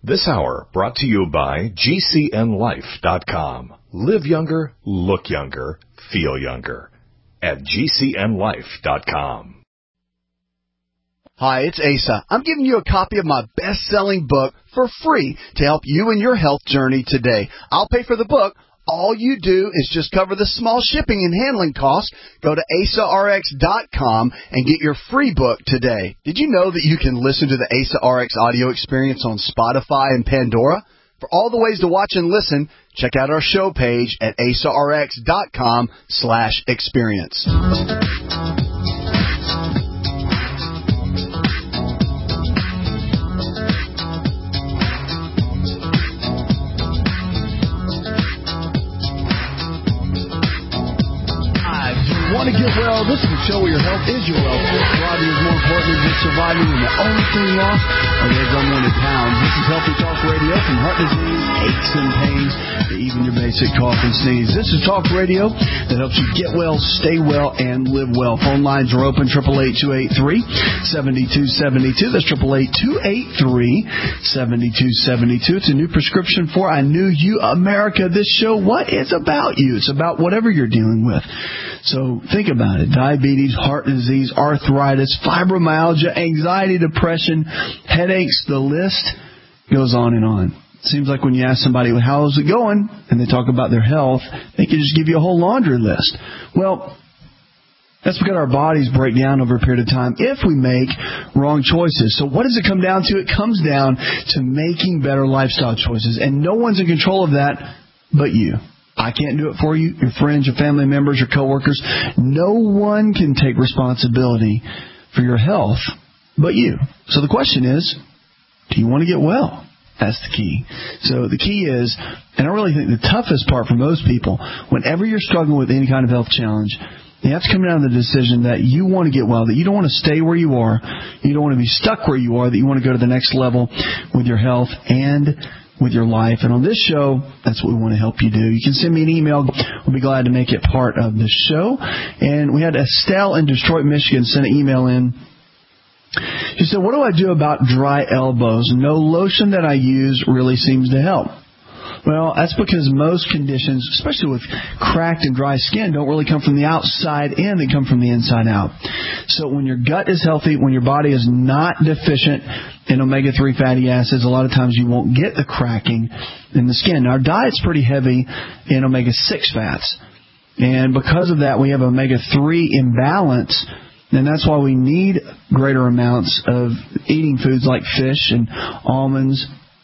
This hour brought to you by GCNLife.com. Live younger, look younger, feel younger. At GCNLife.com. Hi, it's Asa. I'm giving you a copy of my best-selling book for free to help you in your health journey today. I'll pay for the book. All you do is just cover the small shipping and handling costs. Go to AsaRx.com and get your free book today. Did you know that you can listen to the Asa RX audio experience on Spotify and Pandora? For all the ways to watch and listen, check out our show page at AsaRx.com/experience. Want to get well? This is a show where your health is your wealth. Surviving is more important than just surviving, and the only thing lost are those unwanted pounds. This is Healthy Talk Radio, from heart disease, aches and pains, to even your basic cough and sneeze. This is Talk Radio that helps you get well, stay well, and live well. Phone lines are open, 888-283-7272. That's 888-283-7272. It's a new prescription for I Knew You America. This show, what is about you? It's about whatever you're dealing with. So think about it. Diabetes, heart disease, arthritis, fibromyalgia, anxiety, depression, headaches, the list goes on and on. It seems like when you ask somebody, well, how's it going? And they talk about their health, they can just give you a whole laundry list. Well, that's because our bodies break down over a period of time if we make wrong choices. So what does it come down to? It comes down to making better lifestyle choices. And no one's in control of that but you. I can't do it for you, your friends, your family members, your coworkers. No one can take responsibility for your health but you. So the question is, do you want to get well? That's the key. So the key is, and I really think the toughest part for most people, whenever you're struggling with any kind of health challenge, you have to come down to the decision that you want to get well, that you don't want to stay where you are, you don't want to be stuck where you are, that you want to go to the next level with your health and with your life. And on this show, that's what we want to help you do. You can send me an email. We'll be glad to make it part of the show. And we had Estelle in Detroit, Michigan send an email in. She said, what do I do about dry elbows? No lotion that I use really seems to help. Well, that's because most conditions, especially with cracked and dry skin, don't really come from the outside in. They come from the inside out. So when your gut is healthy, when your body is not deficient in omega-3 fatty acids, a lot of times you won't get the cracking in the skin. Now, our diet's pretty heavy in omega-6 fats. And because of that, we have omega-3 imbalance. And that's why we need greater amounts of eating foods like fish and almonds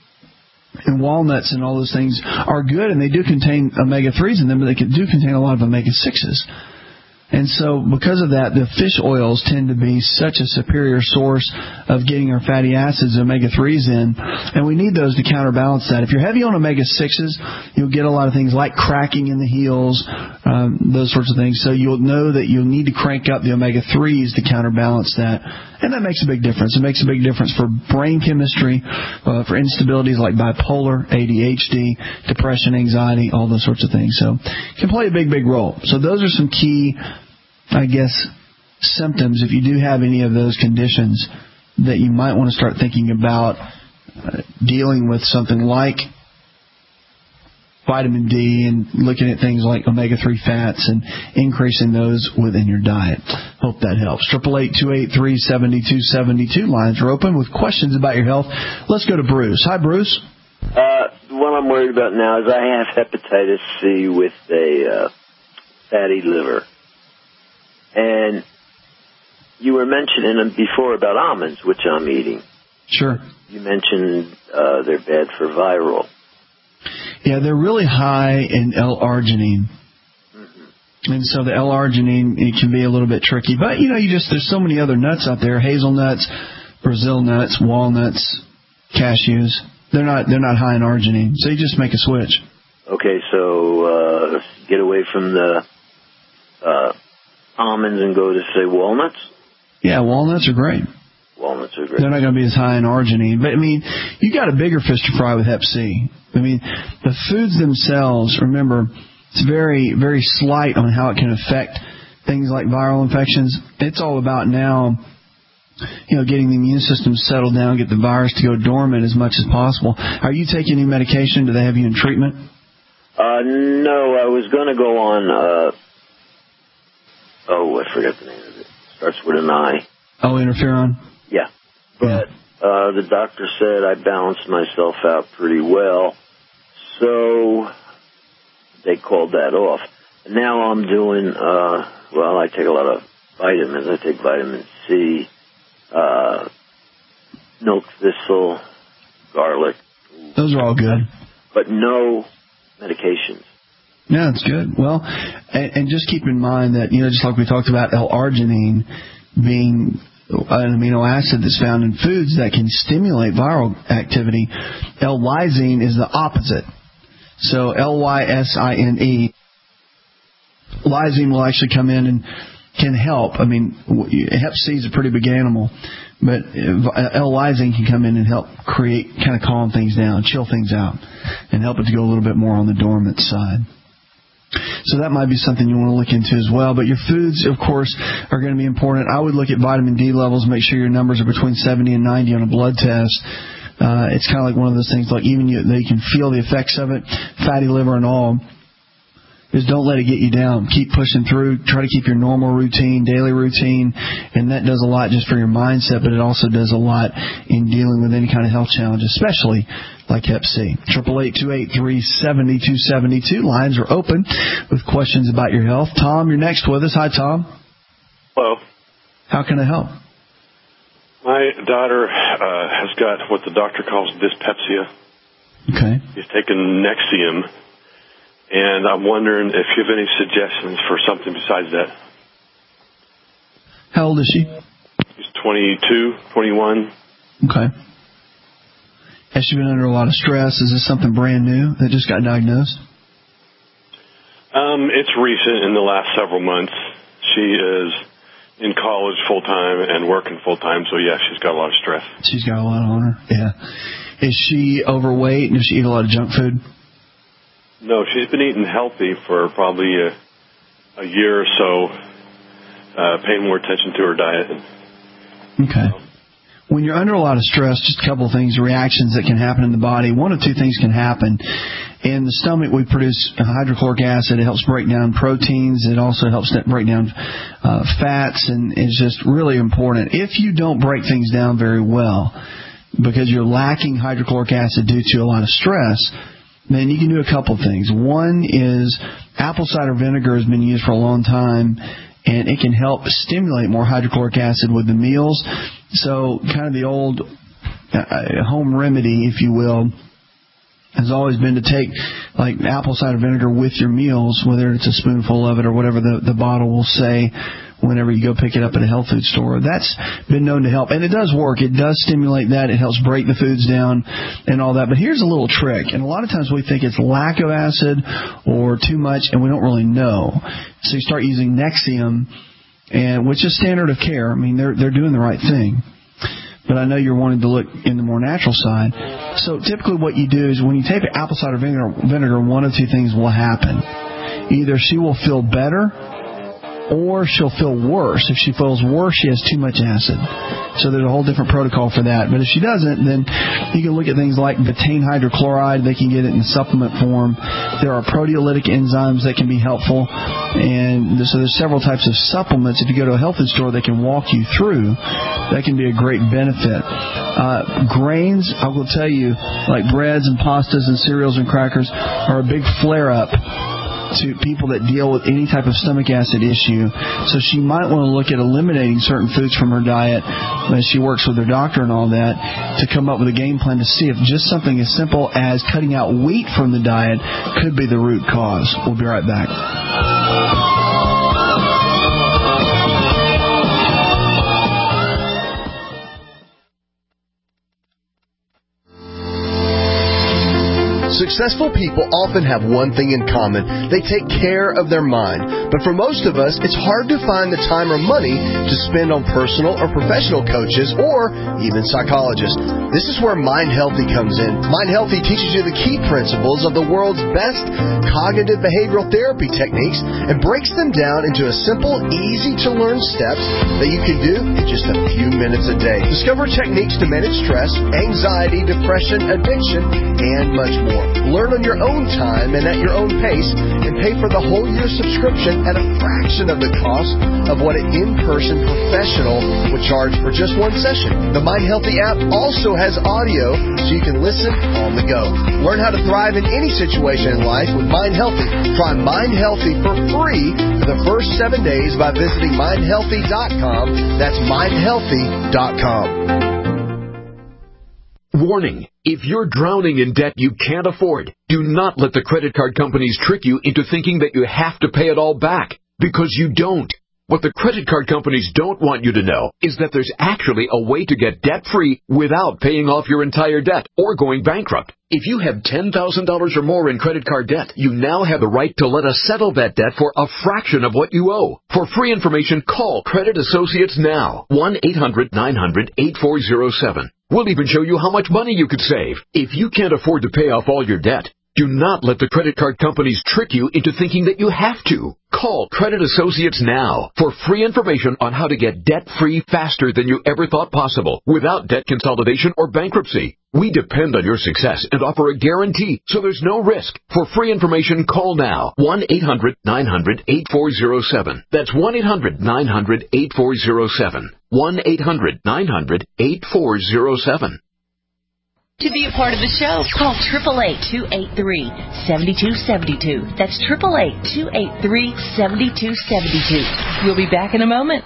and walnuts, and all those things are good, and they do contain omega-3s in them, but they do contain a lot of omega-6s. And so because of that, the fish oils tend to be such a superior source of getting our fatty acids, omega-3s in, and we need those to counterbalance that. If you're heavy on omega-6s, you'll get a lot of things like cracking in the heels, those sorts of things. So you'll know that you'll need to crank up the omega-3s to counterbalance that. And that makes a big difference. It makes a big difference for brain chemistry, for instabilities like bipolar, ADHD, depression, anxiety, all those sorts of things. So it can play a big, big role. So those are some key, I guess, symptoms, if you do have any of those conditions, that you might want to start thinking about dealing with something like vitamin D and looking at things like omega-3 fats and increasing those within your diet. Hope that helps. 888-283-7272. Lines are open with questions about your health. Let's go to Bruce. Hi, Bruce. What I'm worried about now is I have hepatitis C with a fatty liver. And you were mentioning before about almonds, which I'm eating. Sure. You mentioned they're bad for viral. Yeah, they're really high in L-arginine. Mm-hmm. And so the L-arginine, it can be a little bit tricky. But, there's so many other nuts out there, hazelnuts, Brazil nuts, walnuts, cashews. They're not high in arginine. So you just make a switch. Okay, so get away from the almonds and go to, say, walnuts? Yeah, walnuts are great. Walnuts are great. They're not going to be as high in arginine. But, you got a bigger fish to fry with Hep C. The foods themselves, remember, it's very, very slight on how it can affect things like viral infections. It's all about now getting the immune system settled down, get the virus to go dormant as much as possible. Are you taking any medication? Do they have you in treatment? No, I was going to go on, I forget the name of it. Starts with an I. Oh, interferon? Yeah. But the doctor said I balanced myself out pretty well, so they called that off. And now I'm doing, I take a lot of vitamins. I take vitamin C, milk thistle, garlic. Those are all good. But no medications. Yeah, that's good. Well, and just keep in mind that, just like we talked about L-arginine being an amino acid that's found in foods that can stimulate viral activity, L-lysine is the opposite. So L-Y-S-I-N-E, lysine will actually come in and can help. I mean, Hep C is a pretty big animal, but L-lysine can come in and help kind of calm things down, chill things out, and help it to go a little bit more on the dormant side. So that might be something you want to look into as well. But your foods, of course, are going to be important. I would look at vitamin D levels, make sure your numbers are between 70 and 90 on a blood test. It's kind of like one of those things, like even they can feel the effects of it, fatty liver and all. Is don't let it get you down. Keep pushing through. Try to keep your normal routine, daily routine, and that does a lot just for your mindset, but it also does a lot in dealing with any kind of health challenge, especially like Hep C. 888-283-7272. Lines are open with questions about your health. Tom, you're next with us. Hi, Tom. Hello. How can I help? My daughter has got what the doctor calls dyspepsia. Okay. She's taken Nexium. And I'm wondering if you have any suggestions for something besides that. How old is she? She's 22, 21. Okay. Has she been under a lot of stress? Is this something brand new that just got diagnosed? It's recent, in the last several months. She is in college full-time and working full-time, so yeah, she's got a lot of stress. She's got a lot on her, yeah. Is she overweight? Does she eat a lot of junk food? No, she's been eating healthy for probably a year or so, paying more attention to her diet. Okay. When you're under a lot of stress, just a couple of things, reactions that can happen in the body. One of two things can happen. In the stomach, we produce hydrochloric acid. It helps break down proteins. It also helps break down fats, and it's just really important. If you don't break things down very well because you're lacking hydrochloric acid due to a lot of stress, then you can do a couple things. One is apple cider vinegar has been used for a long time, and it can help stimulate more hydrochloric acid with the meals. So kind of the old home remedy, if you will, has always been to take like apple cider vinegar with your meals, whether it's a spoonful of it or whatever the bottle will say whenever you go pick it up at a health food store. That's been known to help. And it does work. It does stimulate that. It helps break the foods down and all that. But here's a little trick. And a lot of times we think it's lack of acid or too much, and we don't really know. So you start using Nexium, which is standard of care. I mean, they're doing the right thing. But I know you're wanting to look in the more natural side. So typically what you do is when you take apple cider vinegar, one of two things will happen. Either she will feel better, or she'll feel worse. If she feels worse, she has too much acid. So there's a whole different protocol for that. But if she doesn't, then you can look at things like betaine hydrochloride. They can get it in supplement form. There are proteolytic enzymes that can be helpful. And so there's several types of supplements. If you go to a health food store, they can walk you through. That can be a great benefit. Grains, I will tell you, like breads and pastas and cereals and crackers, are a big flare-up to people that deal with any type of stomach acid issue. So she might want to look at eliminating certain foods from her diet as she works with her doctor and all that to come up with a game plan to see if just something as simple as cutting out wheat from the diet could be the root cause. We'll be right back. Successful people often have one thing in common. They take care of their mind. But for most of us, it's hard to find the time or money to spend on personal or professional coaches or even psychologists. This is where Mind Healthy comes in. Mind Healthy teaches you the key principles of the world's best cognitive behavioral therapy techniques and breaks them down into a simple, easy-to-learn steps that you can do in just a few minutes a day. Discover techniques to manage stress, anxiety, depression, addiction, and much more. Learn on your own time and at your own pace, and pay for the whole year subscription at a fraction of the cost of what an in-person professional would charge for just one session. The Mind Healthy app also has audio so you can listen on the go. Learn how to thrive in any situation in life with Mind Healthy. Try Mind Healthy for free for the first 7 days by visiting mindhealthy.com. That's mindhealthy.com. Warning, if you're drowning in debt you can't afford, do not let the credit card companies trick you into thinking that you have to pay it all back, because you don't. What the credit card companies don't want you to know is that there's actually a way to get debt-free without paying off your entire debt or going bankrupt. If you have $10,000 or more in credit card debt, you now have the right to let us settle that debt for a fraction of what you owe. For free information, call Credit Associates now. 1-800-900-8407. We'll even show you how much money you could save. If you can't afford to pay off all your debt, do not let the credit card companies trick you into thinking that you have to. Call Credit Associates now for free information on how to get debt-free faster than you ever thought possible without debt consolidation or bankruptcy. We depend on your success and offer a guarantee, so there's no risk. For free information, call now. 1-800-900-8407. That's 1-800-900-8407. 1-800-900-8407. To be a part of the show, call 888-283-7272. That's 888-283-7272. We'll be back in a moment.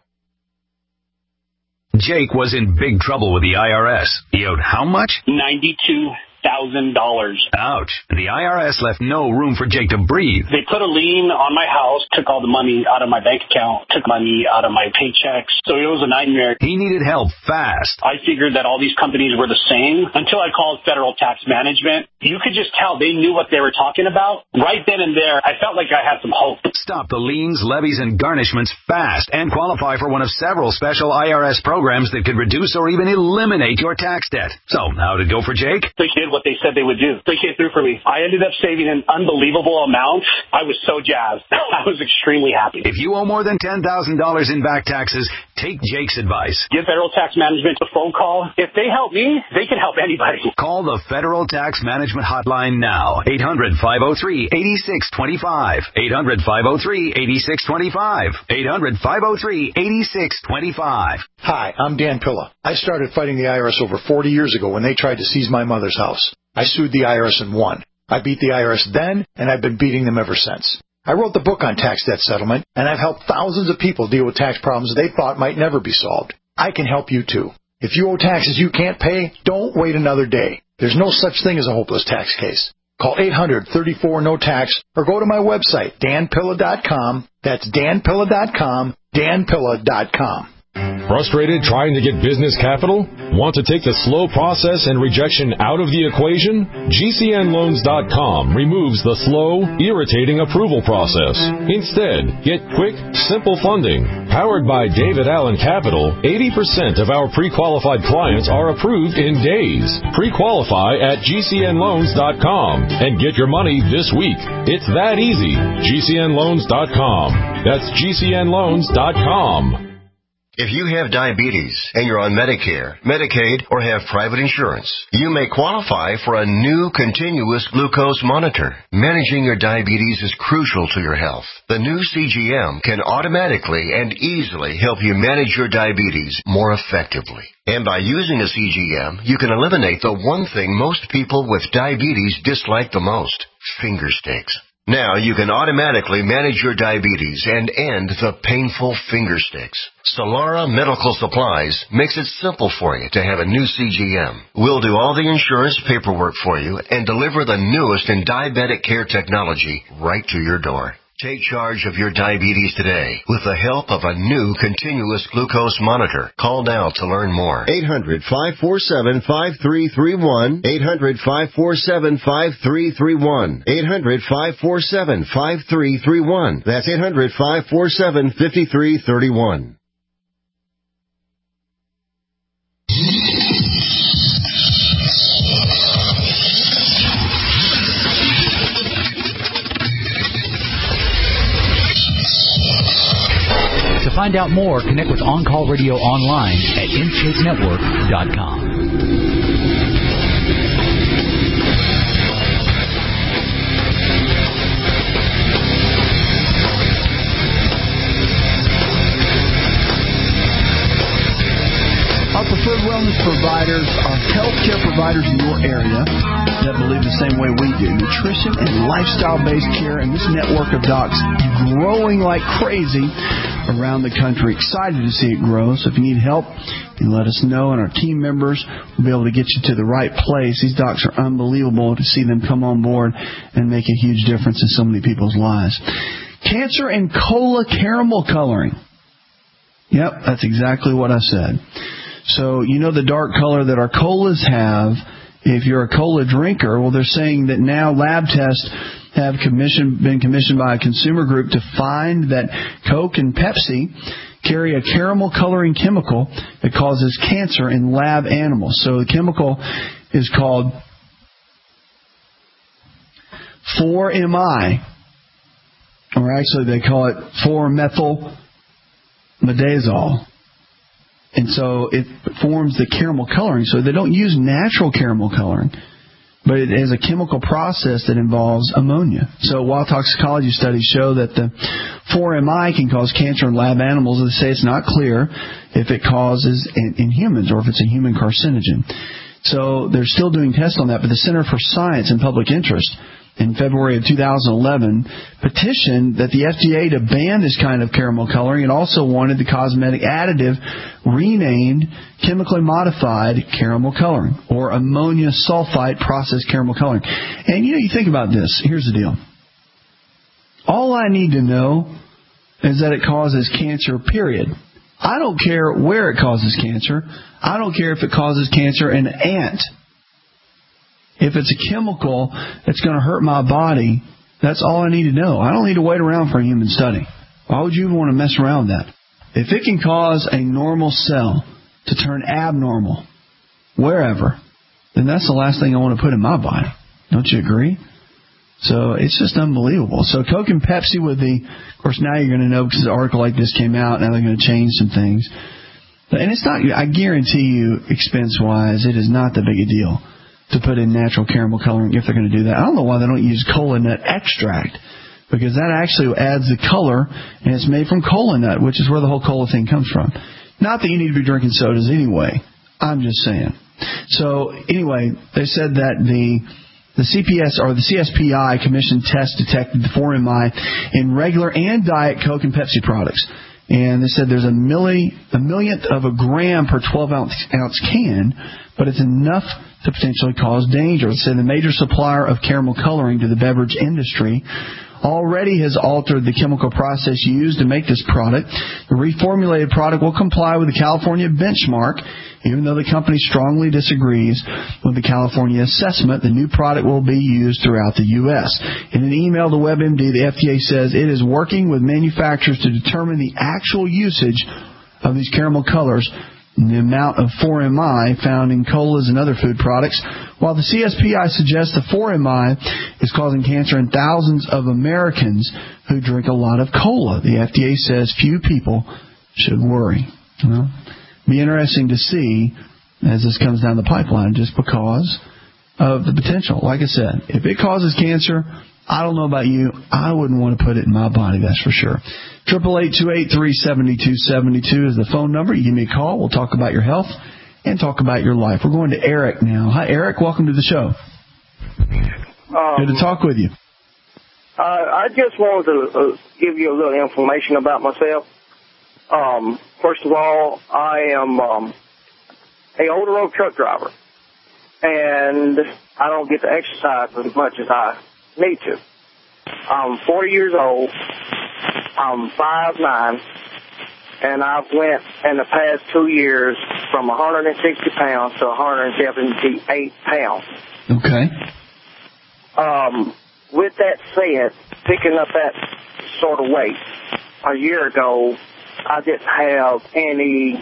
Jake was in big trouble with the IRS. He owed how much? $92,000. Ouch. The IRS left no room for Jake to breathe. They put a lien on my house, took all the money out of my bank account, took money out of my paychecks. So it was a nightmare. He needed help fast. I figured that all these companies were the same until I called Federal Tax Management. You could just tell they knew what they were talking about. Right then and there, I felt like I had some hope. Stop the liens, levies, and garnishments fast and qualify for one of several special IRS programs that could reduce or even eliminate your tax debt. So, how'd it go for Jake? They did what they said they would do. They came through for me. I ended up saving an unbelievable amount. I was so jazzed. I was extremely happy. If you owe more than $10,000 in back taxes, take Jake's advice. Give Federal Tax Management a phone call. If they help me, they can help anybody. Call the Federal Tax Management Hotline now. 800-503-8625. 800-503-8625. 800-503-8625. Hi, I'm Dan Pilla. I started fighting the IRS over 40 years ago when they tried to seize my mother's house. I sued the IRS and won. I beat the IRS then, and I've been beating them ever since. I wrote the book on tax debt settlement, and I've helped thousands of people deal with tax problems they thought might never be solved. I can help you too. If you owe taxes you can't pay, don't wait another day. There's no such thing as a hopeless tax case. Call 800-34-NO-TAX or go to my website, danpilla.com. That's danpilla.com, danpilla.com. Frustrated trying to get business capital? Want to take the slow process and rejection out of the equation? GCNloans.com removes the slow, irritating approval process. Instead, get quick, simple funding. Powered by David Allen Capital, 80% of our pre-qualified clients are approved in days. Pre-qualify at GCNloans.com and get your money this week. It's that easy. GCNloans.com. That's GCNloans.com. If you have diabetes and you're on Medicare, Medicaid, or have private insurance, you may qualify for a new continuous glucose monitor. Managing your diabetes is crucial to your health. The new CGM can automatically and easily help you manage your diabetes more effectively. And by using a CGM, you can eliminate the one thing most people with diabetes dislike the most: finger sticks. Now you can automatically manage your diabetes and end the painful finger sticks. Solara Medical Supplies makes it simple for you to have a new CGM. We'll do all the insurance paperwork for you and deliver the newest in diabetic care technology right to your door. Take charge of your diabetes today with the help of a new continuous glucose monitor. Call now to learn more. 800-547-5331. 800-547-5331. 800-547-5331. That's 800-547-5331. To find out more, connect with On Call Radio online at InShapeNetwork.com. Our preferred wellness providers are healthcare providers in your area that believe the same way we do. Nutrition and lifestyle-based care, and this network of docs growing like crazy around the country. Excited to see it grow. So if you need help, you let us know, and our team members will be able to get you to the right place. These docs are unbelievable to see them come on board and make a huge difference in so many people's lives. Cancer and cola caramel coloring. Yep, that's exactly what I said. So, you know the dark color that our colas have. If you're a cola drinker, well, they're saying that now lab tests have been commissioned by a consumer group to find that Coke and Pepsi carry a caramel coloring chemical that causes cancer in lab animals. So the chemical is called 4-MI, or actually they call it 4-methylmidazole. And so it forms the caramel coloring. So they don't use natural caramel coloring, but it is a chemical process that involves ammonia. So while toxicology studies show that the 4-MI can cause cancer in lab animals, they say it's not clear if it causes in humans or if it's a human carcinogen. So they're still doing tests on that, but the Center for Science and Public Interest in February of 2011 petitioned that the FDA to ban this kind of caramel coloring, and also wanted the cosmetic additive renamed chemically modified caramel coloring, or ammonia sulfite processed caramel coloring. And you think about this. Here's the deal. All I need to know is that it causes cancer, period. I don't care where it causes cancer. I don't care if it causes cancer in an ant. If it's a chemical that's going to hurt my body, that's all I need to know. I don't need to wait around for a human study. Why would you even want to mess around with that? If it can cause a normal cell to turn abnormal wherever, then that's the last thing I want to put in my body. Don't you agree? So it's just unbelievable. So Coke and Pepsi with of course now you're going to know because an article like this came out, now they're going to change some things. And it's not, I guarantee you, expense-wise, it is not that big a deal to put in natural caramel coloring if they're going to do that. I don't know why they don't use cola nut extract, because that actually adds the color, and it's made from cola nut, which is where the whole cola thing comes from. Not that you need to be drinking sodas anyway. I'm just saying. So anyway, they said that the CPS or the CSPI commissioned test detected the 4-MI in regular and diet Coke and Pepsi products. And they said there's a millionth of a gram per 12-ounce can, but it's enough to potentially cause danger. They said the major supplier of caramel coloring to the beverage industry already has altered the chemical process used to make this product. The reformulated product will comply with the California benchmark, even though the company strongly disagrees with the California assessment. The new product will be used throughout the U.S. In an email to WebMD, the FDA says it is working with manufacturers to determine the actual usage of these caramel colors and the amount of 4-MI found in colas and other food products, while the CSPI suggests the 4-MI is causing cancer in thousands of Americans who drink a lot of cola. The FDA says few people should worry. Well, be interesting to see as this comes down the pipeline, just because of the potential. Like I said, if it causes cancer, I don't know about you, I wouldn't want to put it in my body, that's for sure. 888-283-7272 is the phone number. You give me a call. We'll talk about your health and talk about your life. We're going to Eric now. Hi, Eric. Welcome to the show. Good to talk with you. I just wanted to give you a little information about myself. First of all, I am a over-the-road truck driver, and I don't get to exercise as much as I need to. I'm 40 years old. I'm 5'9", and I've went in the past 2 years from 160 pounds to 178 pounds. Okay. With that said, picking up that sort of weight, a year ago, I didn't have any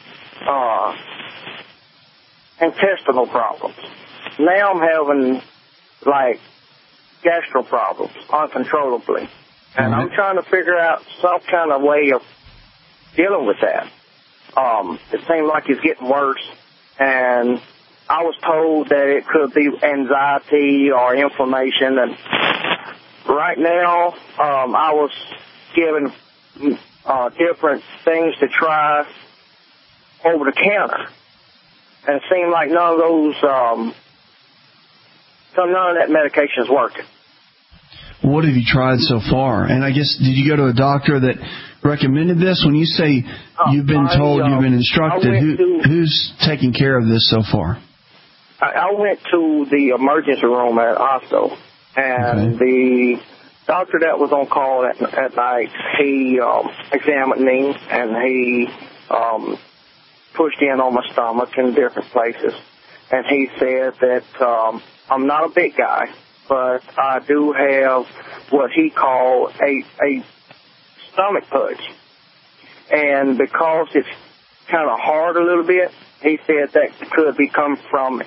intestinal problems. Now I'm having, like, gastro problems uncontrollably. And I'm trying to figure out some kind of way of dealing with that. It seems like it's getting worse, and I was told that it could be anxiety or inflammation. And right now, I was given different things to try over the counter, and it seemed like none of that medication is working. What have you tried so far? And I guess, did you go to a doctor that recommended this? When you say you've been told, you've been instructed, who's taking care of this so far? I went to the emergency room at hospital, and the doctor that was on call at night, he examined me, and he pushed in on my stomach in different places. And he said that I'm not a big guy, but I do have what he called a stomach pudge. And because it's kind of hard a little bit, he said that could be coming from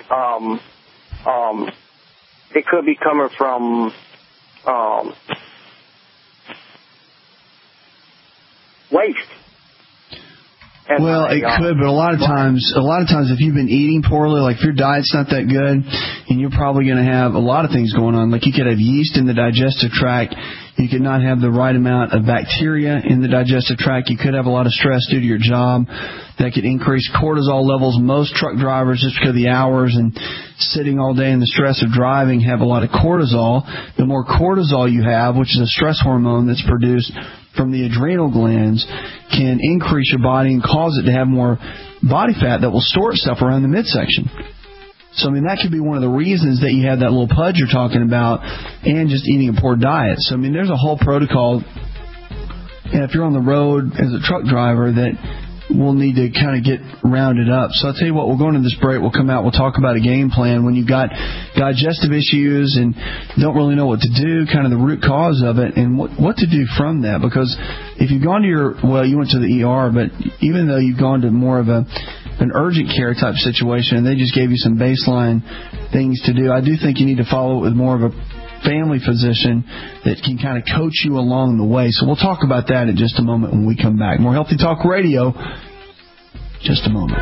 waste. Well, it could, but a lot of times, if you've been eating poorly, like if your diet's not that good, and you're probably going to have a lot of things going on. Like you could have yeast in the digestive tract. You could not have the right amount of bacteria in the digestive tract. You could have a lot of stress due to your job. That could increase cortisol levels. Most truck drivers, just because of the hours and sitting all day and the stress of driving, have a lot of cortisol. The more cortisol you have, which is a stress hormone that's produced from the adrenal glands, can increase your body and cause it to have more body fat that will store itself around the midsection. So, I mean, that could be one of the reasons that you have that little pudge you're talking about, and just eating a poor diet. So, I mean, there's a whole protocol. And if you're on the road as a truck driver, that we'll need to kind of get rounded up. So I'll tell you what, we'll go into this break, we'll come out, we'll talk about a game plan when you've got digestive issues and don't really know what to do, kind of the root cause of it, and what to do from that. Because if you've gone to you went to the ER, but even though you've gone to more of an urgent care type situation and they just gave you some baseline things to do, I do think you need to follow it with more of a family physician that can kind of coach you along the way. So we'll talk about that in just a moment when we come back. More Healthy Talk Radio, just a moment.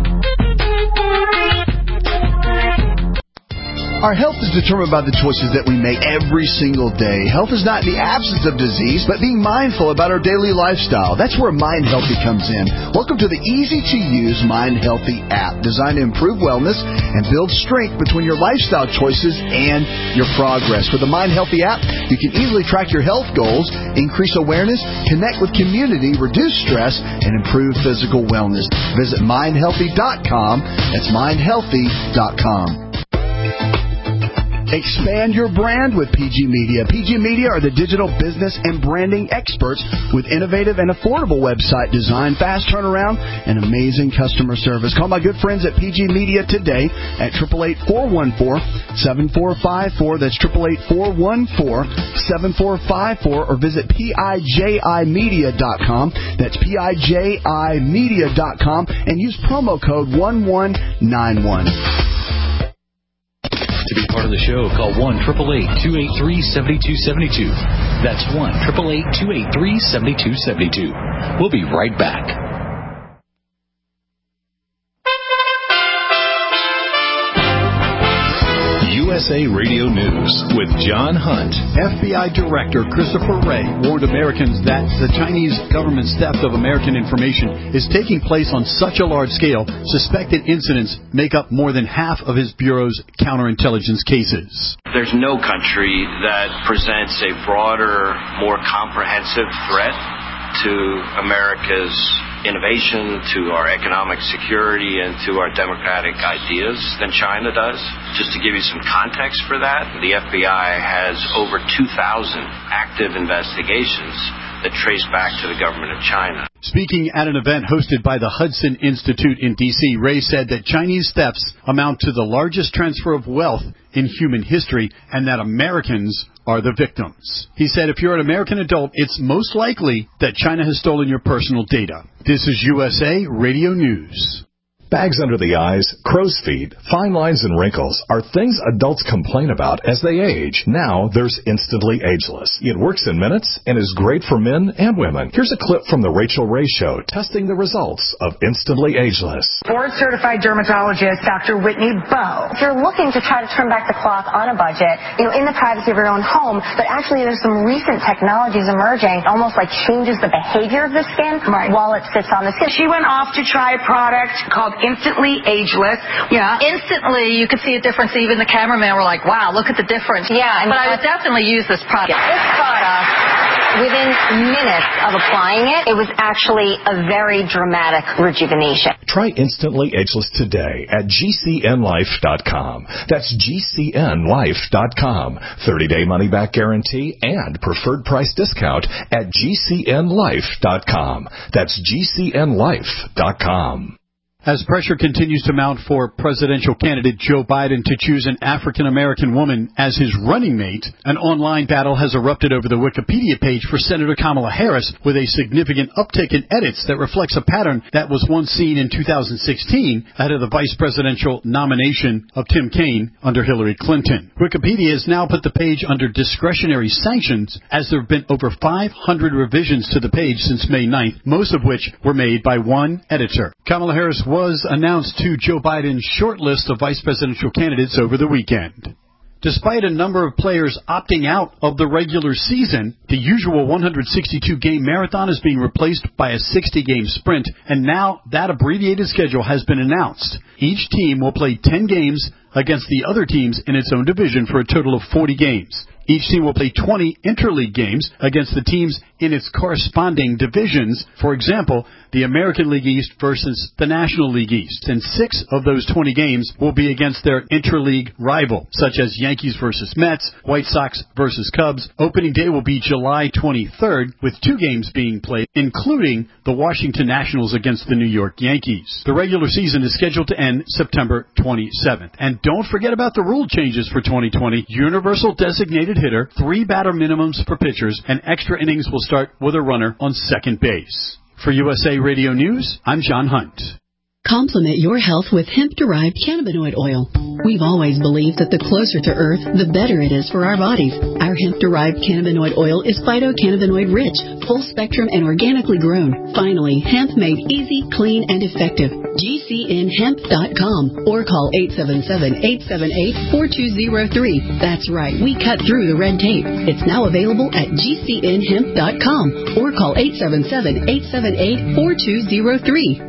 Our health is determined by the choices that we make every single day. Health is not the absence of disease, but being mindful about our daily lifestyle. That's where Mind Healthy comes in. Welcome to the easy-to-use Mind Healthy app, designed to improve wellness and build strength between your lifestyle choices and your progress. With the Mind Healthy app, you can easily track your health goals, increase awareness, connect with community, reduce stress, and improve physical wellness. Visit mindhealthy.com. That's mindhealthy.com. Expand your brand with PG Media. PG Media are the digital business and branding experts with innovative and affordable website design, fast turnaround, and amazing customer service. Call my good friends at PG Media today at 888-414-7454. That's 888-414-7454. Or visit PIJImedia.com. That's PIJImedia.com. And use promo code 1191. To be part of the show, call 1-888-283-7272. That's 1-888-283-7272. We'll be right back. USA Radio News with John Hunt. FBI Director Christopher Wray warned Americans that the Chinese government's theft of American information is taking place on such a large scale. Suspected incidents make up more than half of his bureau's counterintelligence cases. There's no country that presents a broader, more comprehensive threat to America's innovation, to our economic security, and to our democratic ideas than China does. Just to give you some context for that, the FBI has over 2,000 active investigations that trace back to the government of China. Speaking at an event hosted by the Hudson Institute in D.C., Ray said that Chinese thefts amount to the largest transfer of wealth in human history and that Americans are the victims. He said if you're an American adult, it's most likely that China has stolen your personal data. This is USA Radio News. Bags under the eyes, crow's feet, fine lines, and wrinkles are things adults complain about as they age. Now there's Instantly Ageless. It works in minutes and is great for men and women. Here's a clip from The Rachel Ray Show testing the results of Instantly Ageless. Board-certified dermatologist Dr. Whitney Bowe. If you're looking to try to turn back the clock on a budget, in the privacy of your own home, but actually there's some recent technologies emerging, almost like changes the behavior of the skin while it sits on the skin. She went off to try a product called Instantly Ageless. Yeah, instantly you could see a difference. Even the cameraman were like, wow, look at the difference. Yeah. But I would definitely use this product. This product, within minutes of applying it, it was actually a very dramatic rejuvenation. Try Instantly Ageless today at GCNlife.com. That's GCNlife.com. 30-day money-back guarantee and preferred price discount at GCNlife.com. That's GCNlife.com. As pressure continues to mount for presidential candidate Joe Biden to choose an African-American woman as his running mate, an online battle has erupted over the Wikipedia page for Senator Kamala Harris with a significant uptick in edits that reflects a pattern that was once seen in 2016 ahead of the vice presidential nomination of Tim Kaine under Hillary Clinton. Wikipedia has now put the page under discretionary sanctions as there have been over 500 revisions to the page since May 9th, most of which were made by one editor. Kamala Harris was announced to Joe Biden's short list of vice presidential candidates over the weekend. Despite a number of players opting out of the regular season, the usual 162-game marathon is being replaced by a 60-game sprint, and now that abbreviated schedule has been announced. Each team will play 10 games against the other teams in its own division for a total of 40 games. Each team will play 20 interleague games against the teams in its corresponding divisions. For example, the American League East versus the National League East. And 6 of those 20 games will be against their interleague rival, such as Yankees versus Mets, White Sox versus Cubs. Opening day will be July 23rd, with 2 games being played, including the Washington Nationals against the New York Yankees. The regular season is scheduled to end September 27th. And don't forget about the rule changes for 2020. Universal designated hitter, 3 batter minimums for pitchers, and extra innings will start with a runner on second base. For USA Radio News, I'm John Hunt. Complement your health with hemp-derived cannabinoid oil. We've always believed that the closer to Earth, the better it is for our bodies. Our hemp-derived cannabinoid oil is phytocannabinoid-rich, full-spectrum, and organically grown. Finally, hemp made easy, clean, and effective. GCNhemp.com or call 877-878-4203. That's right, we cut through the red tape. It's now available at GCNhemp.com or call 877-878-4203.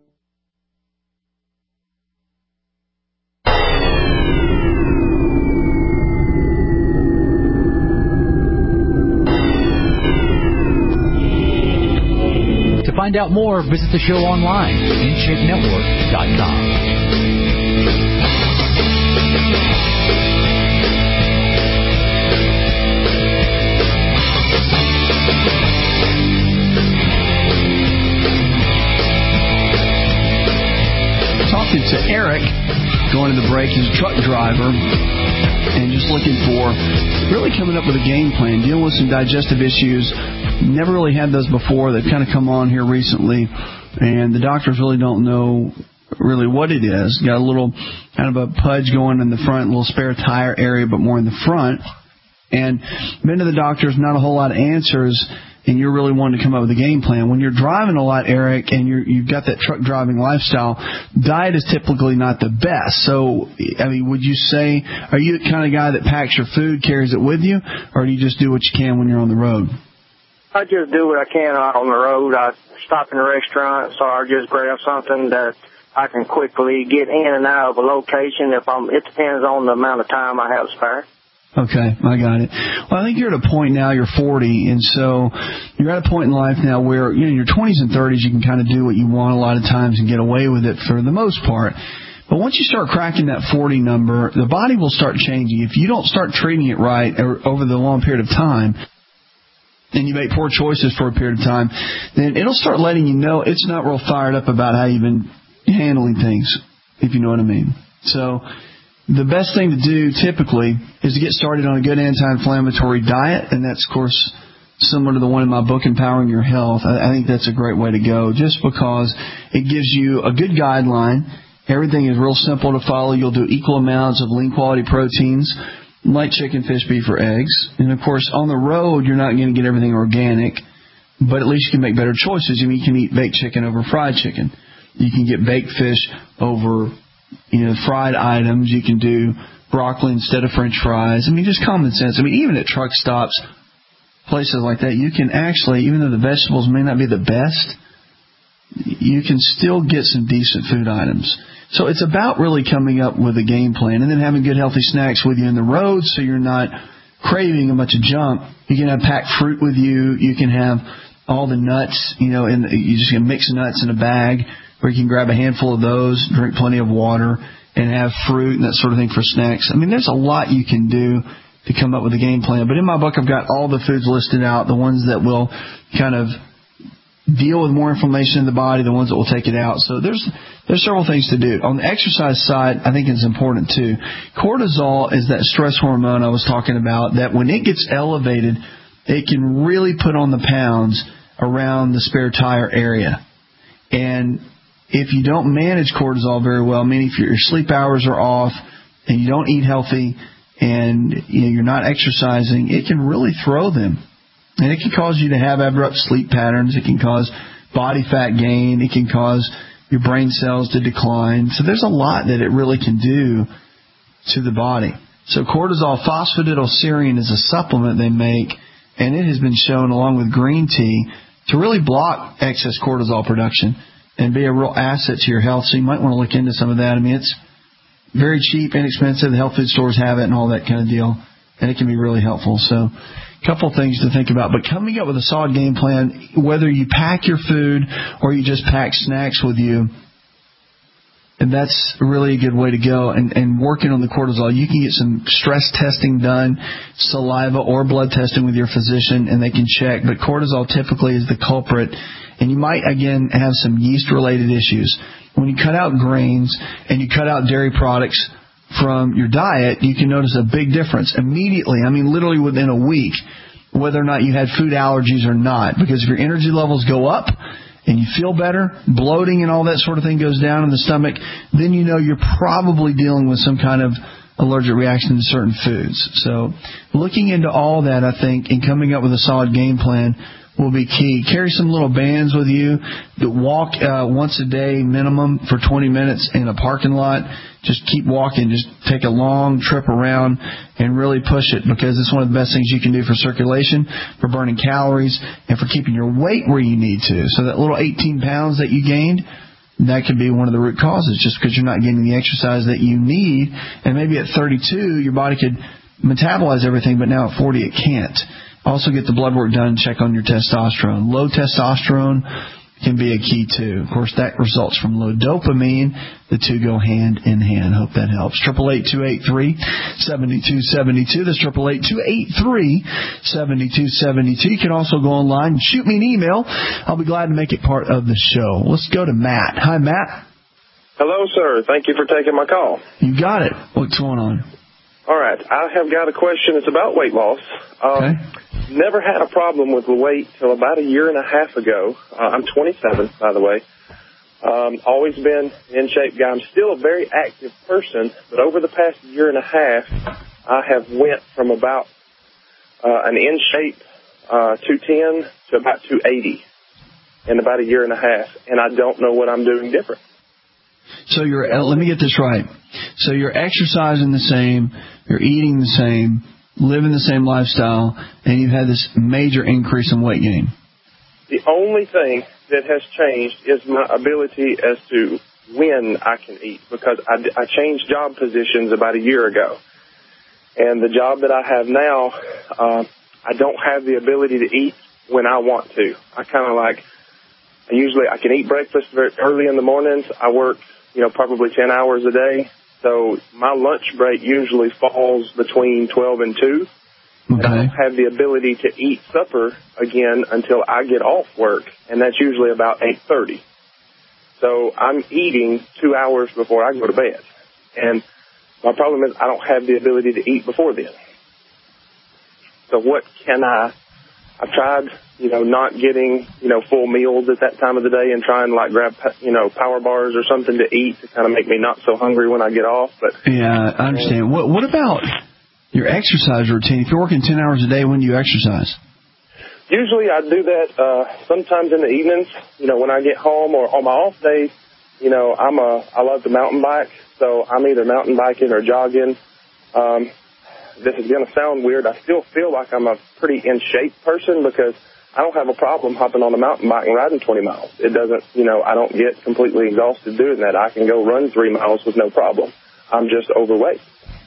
To find out more, visit the show online, InShapeNetwork.com. Talking to Eric, going to the break, he's a truck driver, and just looking for, really coming up with a game plan, dealing with some digestive issues. Never really had those before. They've kind of come on here recently, and the doctors really don't know really what it is. Got a little kind of a pudge going in the front, a little spare tire area, but more in the front. And been to the doctors, not a whole lot of answers, and you're really wanting to come up with a game plan. When you're driving a lot, Eric, and you've got that truck driving lifestyle, diet is typically not the best. So, I mean, would you say, are you the kind of guy that packs your food, carries it with you, or do you just do what you can when you're on the road? I just do what I can on the road. I stop in a restaurant, so I just grab something that I can quickly get in and out of a location. It depends on the amount of time I have spare. Okay, I got it. Well, I think you're at a point now, you're 40, and so you're at a point in life now where, in your 20s and 30s, you can kind of do what you want a lot of times and get away with it for the most part. But once you start cracking that 40 number, the body will start changing. If you don't start treating it right over the long period of time, and you make poor choices for a period of time, then it'll start letting you know it's not real fired up about how you've been handling things, if you know what I mean. So the best thing to do typically is to get started on a good anti-inflammatory diet, and that's, of course, similar to the one in my book, Empowering Your Health. I think that's a great way to go, just because it gives you a good guideline. Everything is real simple to follow. You'll do equal amounts of lean quality proteins, like chicken, fish, beef, or eggs. And, of course, on the road, you're not going to get everything organic, but at least you can make better choices. I mean, you can eat baked chicken over fried chicken. You can get baked fish over, fried items. You can do broccoli instead of French fries. I mean, just common sense. I mean, even at truck stops, places like that, you can actually, even though the vegetables may not be the best, you can still get some decent food items. So it's about really coming up with a game plan and then having good healthy snacks with you in the road so you're not craving a bunch of junk. You can have packed fruit with you. You can have all the nuts, and you just can mix nuts in a bag, or you can grab a handful of those, drink plenty of water, and have fruit and that sort of thing for snacks. I mean, there's a lot you can do to come up with a game plan. But in my book, I've got all the foods listed out, the ones that will kind of deal with more inflammation in the body, the ones that will take it out. So there's several things to do. On the exercise side, I think it's important too. Cortisol is that stress hormone I was talking about, that when it gets elevated, it can really put on the pounds around the spare tire area. And if you don't manage cortisol very well, meaning if your sleep hours are off and you don't eat healthy and you're not exercising, it can really throw them. And it can cause you to have abrupt sleep patterns. It can cause body fat gain. It can cause your brain cells to decline. So there's a lot that it really can do to the body. So cortisol phosphatidylserine is a supplement they make, and it has been shown, along with green tea, to really block excess cortisol production and be a real asset to your health. So you might want to look into some of that. I mean, it's very cheap, inexpensive. The health food stores have it and all that kind of deal, and it can be really helpful. So couple things to think about, but coming up with a solid game plan, whether you pack your food or you just pack snacks with you, and that's really a good way to go. And working on the cortisol, you can get some stress testing done, saliva or blood testing with your physician, and they can check. But cortisol typically is the culprit, and you might, again, have some yeast-related issues. When you cut out grains and you cut out dairy products from your diet, you can notice a big difference immediately. I mean, literally within a week, whether or not you had food allergies or not. Because if your energy levels go up and you feel better, bloating and all that sort of thing goes down in the stomach, then you know you're probably dealing with some kind of allergic reaction to certain foods. So looking into all that, I think, and coming up with a solid game plan will be key. Carry some little bands with you. Walk once a day minimum for 20 minutes in a parking lot. Just keep walking. Just take a long trip around and really push it, because it's one of the best things you can do for circulation, for burning calories, and for keeping your weight where you need to. So that little 18 pounds that you gained, that could be one of the root causes, just because you're not getting the exercise that you need. And maybe at 32, your body could metabolize everything, but now at 40, it can't. Also get the blood work done and check on your testosterone. Low testosterone can be a key too. Of course, that results from low dopamine. The two go hand in hand. Hope that helps. 888-283-7272. That's 888-283-7272. You can also go online and shoot me an email. I'll be glad to make it part of the show. Let's go to Matt. Hi, Matt. Hello, sir. Thank you for taking my call. You got it. What's going on? All right. I have got a question. It's about weight loss. Okay. Never had a problem with the weight till about a year and a half ago. I'm 27, by the way. Always been in shape guy. I'm still a very active person, but over the past year and a half, I have went from about an in shape 210 to about 280 in about a year and a half, and I don't know what I'm doing different. So let me get this right. So you're exercising the same, you're eating the same, living the same lifestyle, and you've had this major increase in weight gain. The only thing that has changed is my ability as to when I can eat, because I changed job positions about a year ago. And the job that I have now, I don't have the ability to eat when I want to. I kind of like, I can eat breakfast very early in the mornings. I work, probably 10 hours a day. So my lunch break usually falls between 12 and 2. Okay. And I don't have the ability to eat supper again until I get off work, and that's usually about 8:30. So I'm eating 2 hours before I go to bed. And my problem is I don't have the ability to eat before then. So what can I've tried, not getting, full meals at that time of the day and trying to grab, power bars or something to eat to kind of make me not so hungry when I get off. But yeah, I understand. What about your exercise routine? If you're working 10 hours a day, when do you exercise? Usually I do that sometimes in the evenings, when I get home, or on my off days. I love to mountain bike, so I'm either mountain biking or jogging. This is going to sound weird. I still feel like I'm a pretty in shape person because I don't have a problem hopping on a mountain bike and riding 20 miles. It doesn't, I don't get completely exhausted doing that. I can go run 3 miles with no problem. I'm just overweight.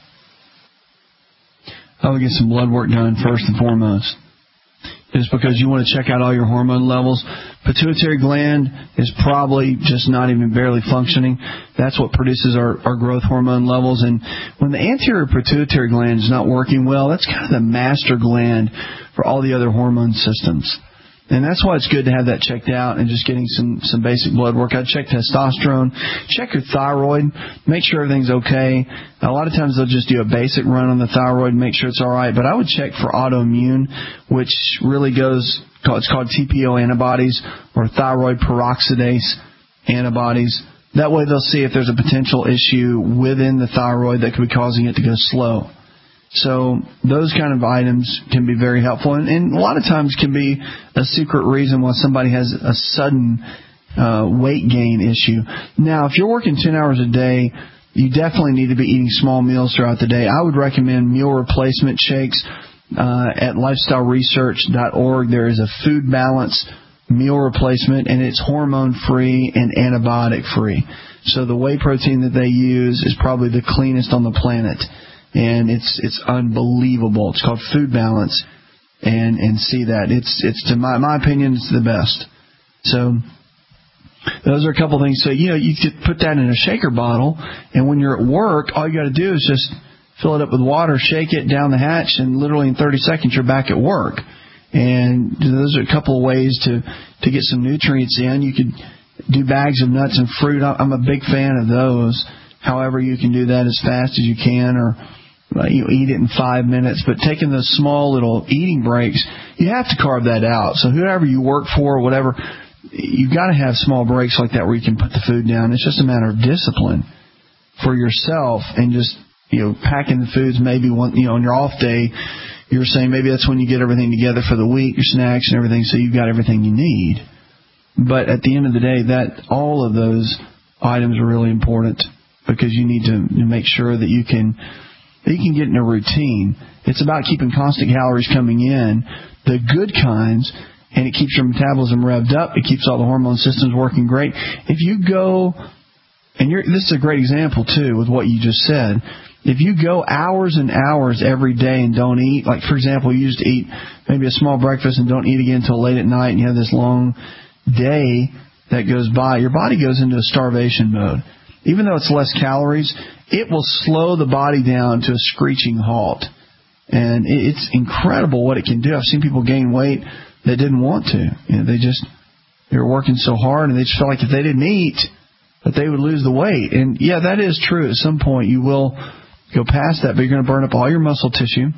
I would get some blood work done first and foremost. Just because you want to check out all your hormone levels. Pituitary gland is probably just not even barely functioning. That's what produces our growth hormone levels. And when the anterior pituitary gland is not working well, that's kind of the master gland for all the other hormone systems. And that's why it's good to have that checked out and just getting some basic blood work. I'd check testosterone, check your thyroid, make sure everything's okay. A lot of times they'll just do a basic run on the thyroid and make sure it's all right. But I would check for autoimmune, which really it's called TPO antibodies or thyroid peroxidase antibodies. That way they'll see if there's a potential issue within the thyroid that could be causing it to go slow. So those kind of items can be very helpful, and a lot of times can be a secret reason why somebody has a sudden weight gain issue. Now, if you're working 10 hours a day, you definitely need to be eating small meals throughout the day. I would recommend meal replacement shakes at lifestyleresearch.org. There is a food balance meal replacement, and it's hormone-free and antibiotic-free. So the whey protein that they use is probably the cleanest on the planet. And it's unbelievable. It's called Food Balance, and see that it's to my opinion, it's the best. So those are a couple things. So you could put that in a shaker bottle, and when you're at work, all you got to do is just fill it up with water, shake it down the hatch, and literally in 30 seconds you're back at work. And those are a couple of ways to get some nutrients in. You could do bags of nuts and fruit. I'm a big fan of those. However, you can do that as fast as you can, or eat it in 5 minutes. But taking those small little eating breaks, you have to carve that out. So whoever you work for or whatever, you've got to have small breaks like that where you can put the food down. It's just a matter of discipline for yourself, and just packing the foods. Maybe on your off day, you're saying maybe that's when you get everything together for the week, your snacks and everything, so you've got everything you need. But at the end of the day, all of those items are really important, because you need to make sure that you can get in a routine. It's about keeping constant calories coming in, the good kinds, and it keeps your metabolism revved up. It keeps all the hormone systems working great. If you go, and this is a great example too with what you just said. If you go hours and hours every day and don't eat, like for example, you used to eat maybe a small breakfast and don't eat again until late at night, and you have this long day that goes by, your body goes into a starvation mode. Even though it's less calories, it will slow the body down to a screeching halt. And it's incredible what it can do. I've seen people gain weight that didn't want to. They were working so hard, and they just felt like if they didn't eat, that they would lose the weight. And yeah, that is true. At some point, you will go past that, but you're going to burn up all your muscle tissue.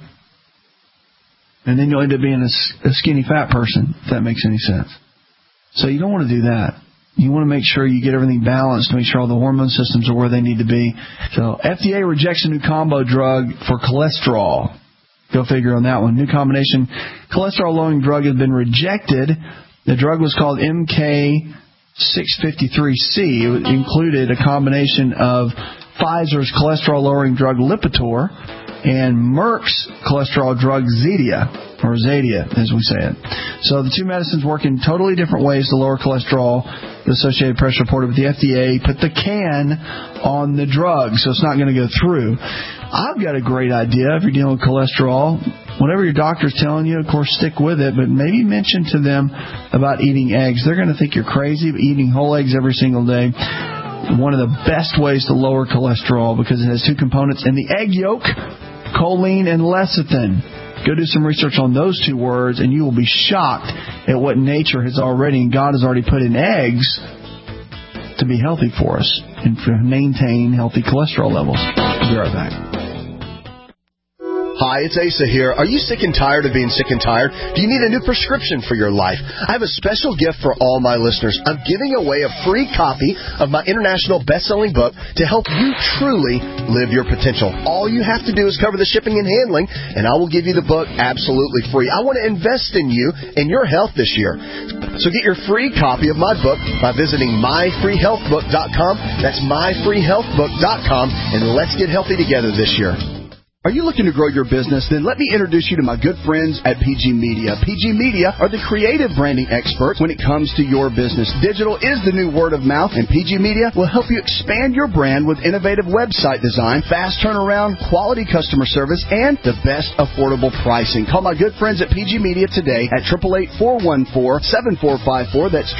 And then you'll end up being a skinny fat person, if that makes any sense. So you don't want to do that. You want to make sure you get everything balanced, to make sure all the hormone systems are where they need to be. So FDA rejects a new combo drug for cholesterol. Go figure on that one. New combination cholesterol-lowering drug has been rejected. The drug was called MK653C. It included a combination of Pfizer's cholesterol-lowering drug Lipitor and Merck's cholesterol drug Zetia. or Zadia, as we say it. So the two medicines work in totally different ways to lower cholesterol. The Associated Press reported with the FDA put the can on the drug, so it's not going to go through. I've got a great idea if you're dealing with cholesterol. Whatever your doctor's telling you, of course, stick with it, but maybe mention to them about eating eggs. They're going to think you're crazy, but eating whole eggs every single day, one of the best ways to lower cholesterol because it has two components in the egg yolk, choline and lecithin. Go do some research on those two words, and you will be shocked at what nature has already and God has already put in eggs to be healthy for us and to maintain healthy cholesterol levels. We'll be right back. Hi, it's Asa here. Are you sick and tired of being sick and tired? Do you need a new prescription for your life? I have a special gift for all my listeners. I'm giving away a free copy of my international best-selling book to help you truly live your potential. All you have to do is cover the shipping and handling, and I will give you the book absolutely free. I want to invest in you and your health this year. So get your free copy of my book by visiting myfreehealthbook.com. That's myfreehealthbook.com, and let's get healthy together this year. Are you looking to grow your business? Then let me introduce you to my good friends at PG Media. PG Media are the creative branding experts when it comes to your business. Digital is the new word of mouth, and PG Media will help you expand your brand with innovative website design, fast turnaround, quality customer service, and the best affordable pricing. Call my good friends at PG Media today at 888-414-7454. That's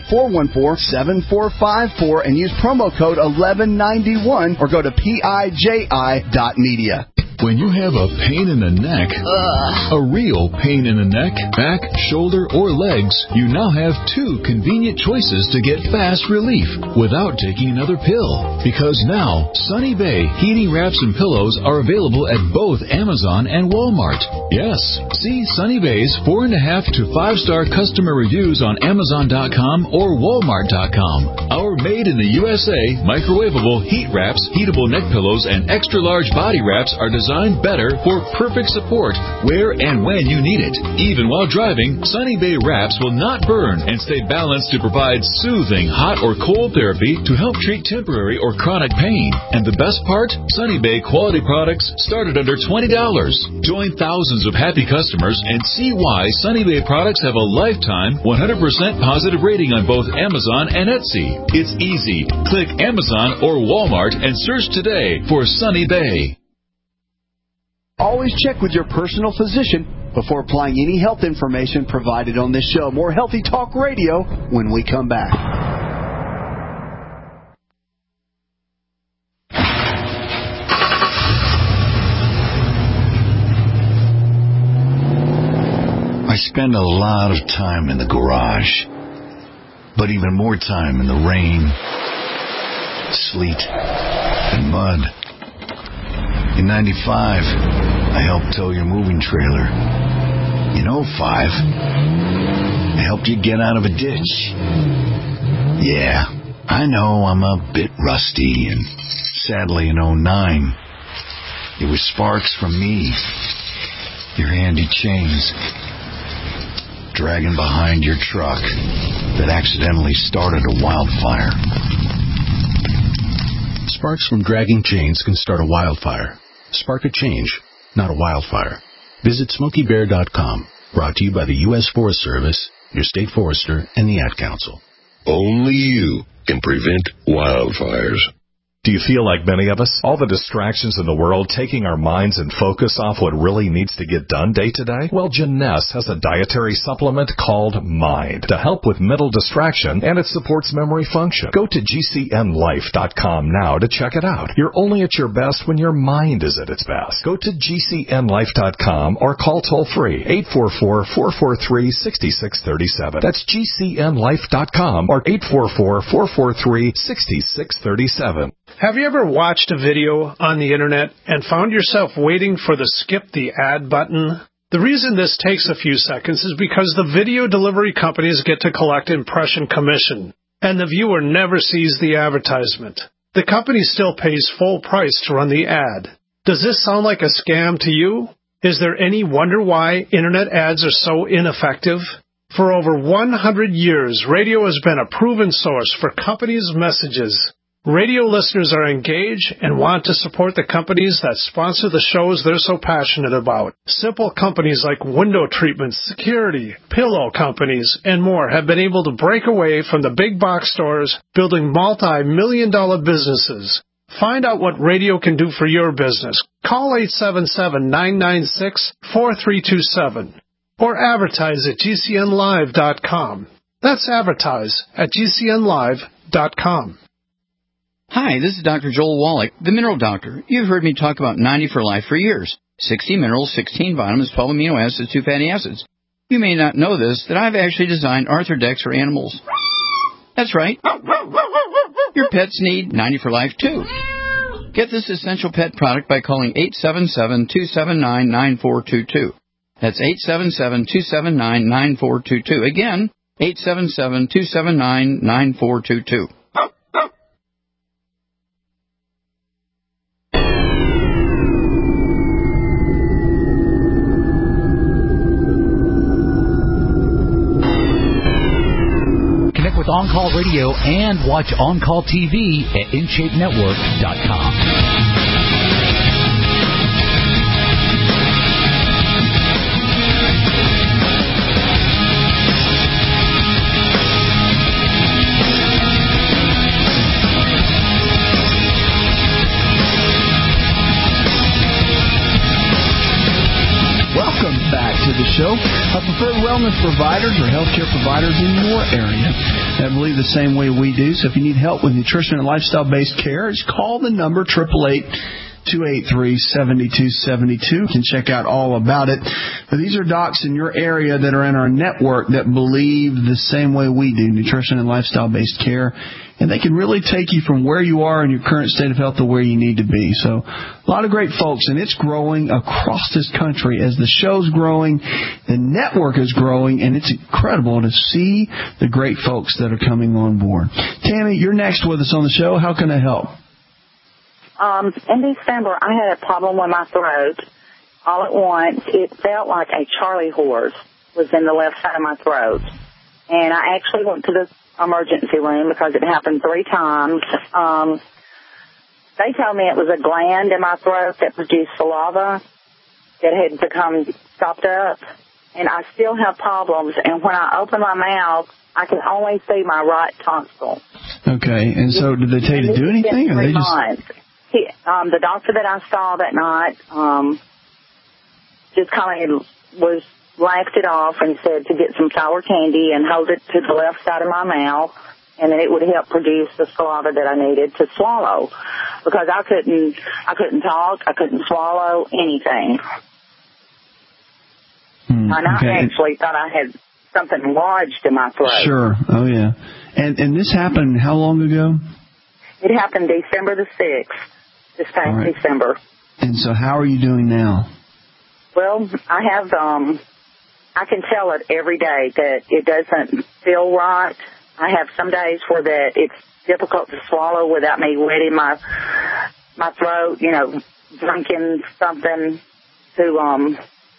888-414-7454, and use promo code 1191 or go to PIJI.media. When you have a pain in the neck, a real pain in the neck, back, shoulder, or legs, you now have two convenient choices to get fast relief without taking another pill. Because now, Sunny Bay heating wraps and pillows are available at both Amazon and Walmart. Yes, see Sunny Bay's 4.5 to 5-star customer reviews on Amazon.com or Walmart.com. Our made in the USA microwavable heat wraps, heatable neck pillows, and extra large body wraps are designed better for perfect support where and when you need it. Even while driving, Sunny Bay wraps will not burn and stay balanced to provide soothing hot or cold therapy to help treat temporary or chronic pain. And the best part? Sunny Bay quality products start at under $20. Join thousands of happy customers and see why Sunny Bay products have a lifetime 100% positive rating on both Amazon and Etsy. It's easy. Click Amazon or Walmart and search today for Sunny Bay. Always check with your personal physician before applying any health information provided on this show. More Healthy Talk Radio when we come back. I spend a lot of time in the garage, but even more time in the rain, sleet, and mud. In 95, I helped tow your moving trailer. In 05, I helped you get out of a ditch. Yeah, I know I'm a bit rusty, and sadly in 09, it was sparks from me, your handy chains, dragging behind your truck that accidentally started a wildfire. Sparks from dragging chains can start a wildfire. Spark a change, not a wildfire. Visit SmokeyBear.com. Brought to you by the U.S. Forest Service, your state forester, and the Ad Council. Only you can prevent wildfires. Do you feel like many of us? All the distractions in the world taking our minds and focus off what really needs to get done day to day? Well, Jeunesse has a dietary supplement called Mind to help with mental distraction, and it supports memory function. Go to GCNlife.com now to check it out. You're only at your best when your mind is at its best. Go to GCNlife.com or call toll-free 844-443-6637. That's GCNlife.com or 844-443-6637. Have you ever watched a video on the internet and found yourself waiting for the skip the ad button? The reason this takes a few seconds is because the video delivery companies get to collect impression commission, and the viewer never sees the advertisement. The company still pays full price to run the ad. Does this sound like a scam to you? Is there any wonder why internet ads are so ineffective? For over 100 years, radio has been a proven source for companies' messages. Radio listeners are engaged and want to support the companies that sponsor the shows they're so passionate about. Simple companies like window treatment, security, pillow companies, and more have been able to break away from the big box stores, building multi-million-dollar businesses. Find out what radio can do for your business. Call 877-996-4327 or advertise at GCNlive.com. That's advertise at GCNlive.com. Hi, this is Dr. Joel Wallach, the Mineral Doctor. You've heard me talk about 90 for Life for years. 60 minerals, 16 vitamins, 12 amino acids, 2 fatty acids. You may not know this, that I've actually designed Arthrodex for animals. That's right. Your pets need 90 for Life, too. Get this essential pet product by calling 877-279-9422. That's 877-279-9422. Again, 877-279-9422. With On Call Radio and watch On Call TV at InShapeNetwork.com. Welcome back to the show. Preferred wellness providers or healthcare providers in your area that believe the same way we do. So if you need help with nutrition and lifestyle-based care, just call the number 888-283-7272. You can check out all about it. But these are docs in your area that are in our network that believe the same way we do, nutrition and lifestyle-based care. And they can really take you from where you are in your current state of health to where you need to be. So a lot of great folks, and it's growing across this country as the show's growing, the network is growing, and it's incredible to see the great folks that are coming on board. Tammy, you're next with us on the show. How can I help? In December, I had a problem with my throat. All at once, it felt like a Charlie horse was in the left side of my throat. And I actually went to the emergency room because it happened 3 times. They told me it was a gland in my throat that produced saliva that had become stopped up. And I still have problems. And when I open my mouth, I can only see my right tonsil. Okay. And so did they tell you to do anything? Or they just... the doctor that I saw that night just kind of laughed it off and said to get some sour candy and hold it to the left side of my mouth, and then it would help produce the saliva that I needed to swallow, because I couldn't talk, I couldn't swallow anything. And I actually thought I had something lodged in my throat. Sure. Oh yeah. And this happened how long ago? It happened December the 6th, this past December. And so how are you doing now? Well, I have, I can tell it every day that it doesn't feel right. I have some days where that it's difficult to swallow without me wetting my throat, drinking something to,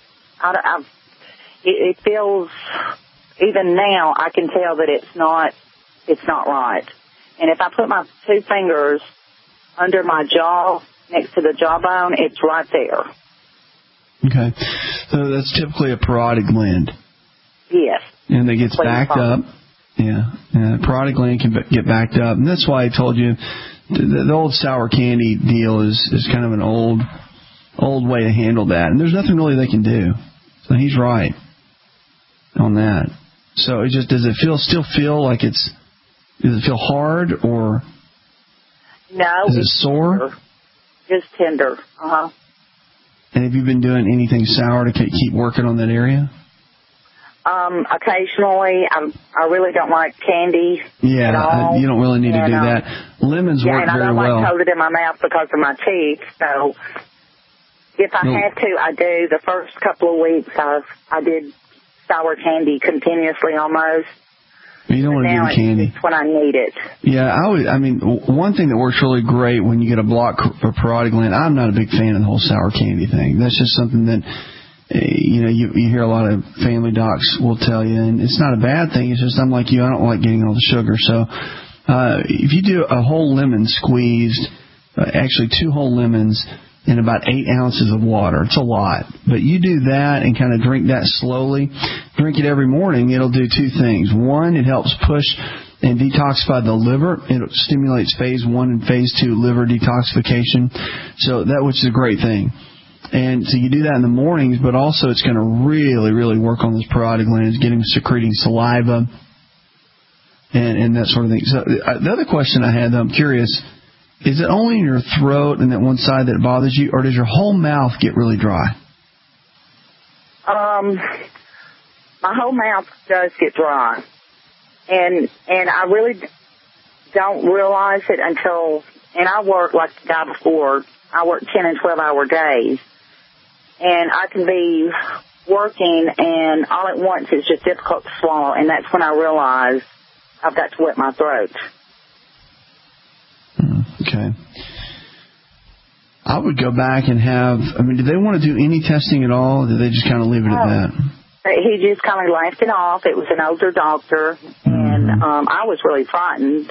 it feels, even now, I can tell that it's not right. And if I put my 2 fingers under my jaw, next to the jawbone, it's right there. Okay. So that's typically a parotid gland. Yes. And it gets backed up. Yeah. And the parotid gland can get backed up. And that's why I told you the old sour candy deal is kind of an old way to handle that. And there's nothing really they can do. So he's right on that. So it just, does it still feel like does it feel hard or? No. Is it sore? Tender. Just tender. Uh-huh. And have you been doing anything sour to keep working on that area? Occasionally. I really don't like candy. Yeah, at all. You don't really need to do that. Lemons work very well. Yeah, and I don't like to hold it in my mouth because of my teeth. So if I had to, I do. The first couple of weeks, I did sour candy continuously almost. You don't want to do candy. It's when I need it. Yeah, one thing that works really great when you get a blocked parotid gland, I'm not a big fan of the whole sour candy thing. That's just something that, you hear a lot of family docs will tell you, and it's not a bad thing. It's just I'm like you, I don't like getting all the sugar. So if you do a whole lemon squeezed, actually 2 whole lemons in about 8 ounces of water, it's a lot. But you do that and kind of drink that slowly. Drink it every morning. It'll do 2 things. One, it helps push and detoxify the liver. It stimulates phase 1 and phase 2 liver detoxification. So that, which is a great thing. And so you do that in the mornings, but also it's going to really, really work on those parotid glands, get them secreting saliva and that sort of thing. So the other question I had, though, I'm curious, is it only in your throat and that one side that bothers you, or does your whole mouth get really dry? My whole mouth does get dry. And I really don't realize it until, and I work like the guy before, I work 10 and 12-hour days. And I can be working, and all at once it's just difficult to swallow, and that's when I realize I've got to wet my throat. Okay. I would go back and have, do they want to do any testing at all, or do they just kind of leave it at that? He just kind of laughed it off. It was an older doctor, and I was really frightened.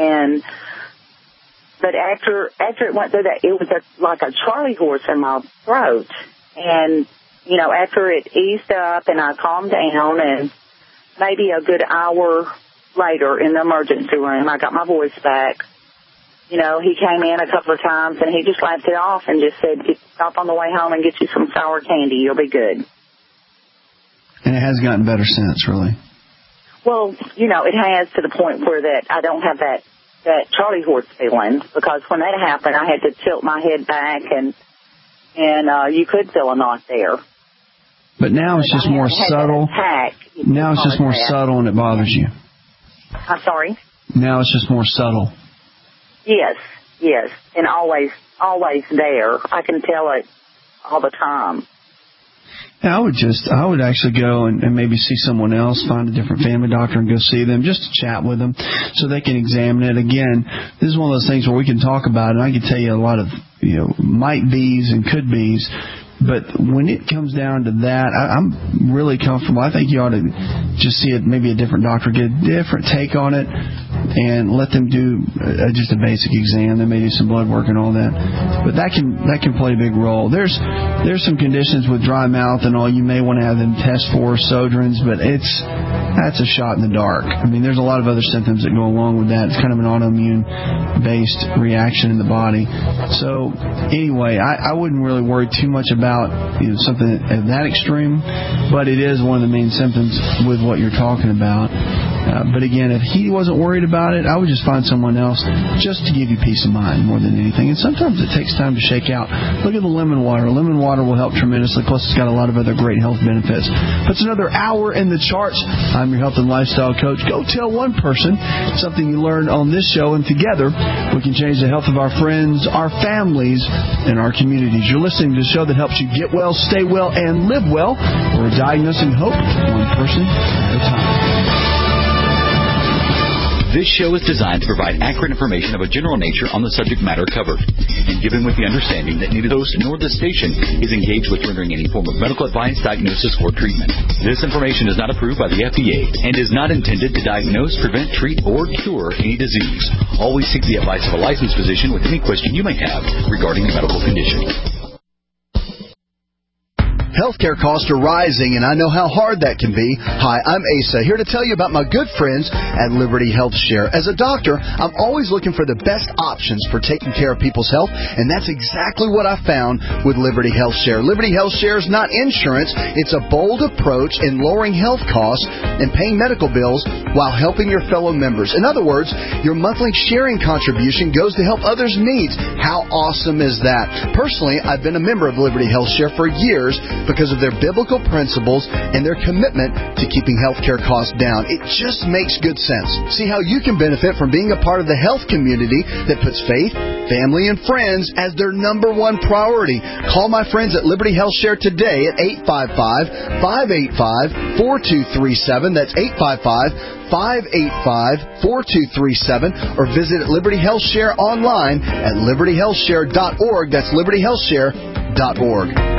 But after it went through that, it was like a Charlie horse in my throat. And, after it eased up and I calmed down, and maybe a good hour later in the emergency room, I got my voice back. He came in a couple of times, and he just laughed it off and just said, stop on the way home and get you some sour candy. You'll be good. And it has gotten better since, really? Well, it has, to the point where that I don't have that Charlie horse feeling, because when that happened, I had to tilt my head back, and you could feel a knot there. But now it's just more subtle. Now it's just more subtle, and it bothers you. I'm sorry? Now it's just more subtle. Yes, and always there. I can tell it all the time. Yeah, I would actually go and maybe see someone else, find a different family doctor and go see them, just to chat with them so they can examine it. Again, this is one of those things where we can talk about it, and I can tell you a lot of, might be's and could be's. But when it comes down to that, I'm really comfortable. I think you ought to just see it, maybe a different doctor, get a different take on it, and let them do just a basic exam. They may do some blood work and all that. But that can play a big role. There's some conditions with dry mouth and all you may want to have them test for, Sjögren's, but that's a shot in the dark. There's a lot of other symptoms that go along with that. It's kind of an autoimmune-based reaction in the body. So anyway, I wouldn't really worry too much about something at that extreme, but it is one of the main symptoms with what you're talking about. But again, if he wasn't worried about it, I would just find someone else just to give you peace of mind more than anything. And sometimes it takes time to shake out. Look at the lemon water. Lemon water will help tremendously. Plus, it's got a lot of other great health benefits. But it's another hour in the charts. I'm your health and lifestyle coach. Go tell one person something you learned on this show, and together we can change the health of our friends, our families, and our communities. You're listening to the show that helps you get well, stay well, and live well. We're diagnosing hope one person at a time. This show is designed to provide accurate information of a general nature on the subject matter covered, and given with the understanding that neither the host nor the station is engaged with rendering any form of medical advice, diagnosis, or treatment. This information is not approved by the FDA and is not intended to diagnose, prevent, treat, or cure any disease. Always seek the advice of a licensed physician with any question you may have regarding a medical condition. Healthcare costs are rising, and I know how hard that can be. Hi, I'm Asa, here to tell you about my good friends at Liberty Health Share. As a doctor, I'm always looking for the best options for taking care of people's health, and that's exactly what I found with Liberty Health Share. Liberty Health Share is not insurance. It's a bold approach in lowering health costs and paying medical bills while helping your fellow members. In other words, your monthly sharing contribution goes to help others' needs. How awesome is that? Personally, I've been a member of Liberty Health Share for years because of their biblical principles and their commitment to keeping healthcare costs down. It just makes good sense. See how you can benefit from being a part of the health community that puts faith, family, and friends as their number one priority. Call my friends at Liberty Health Share today at 855-585-4237. That's 855-585-4237, or visit Liberty Health Share online at libertyhealthshare.org. That's libertyhealthshare.org.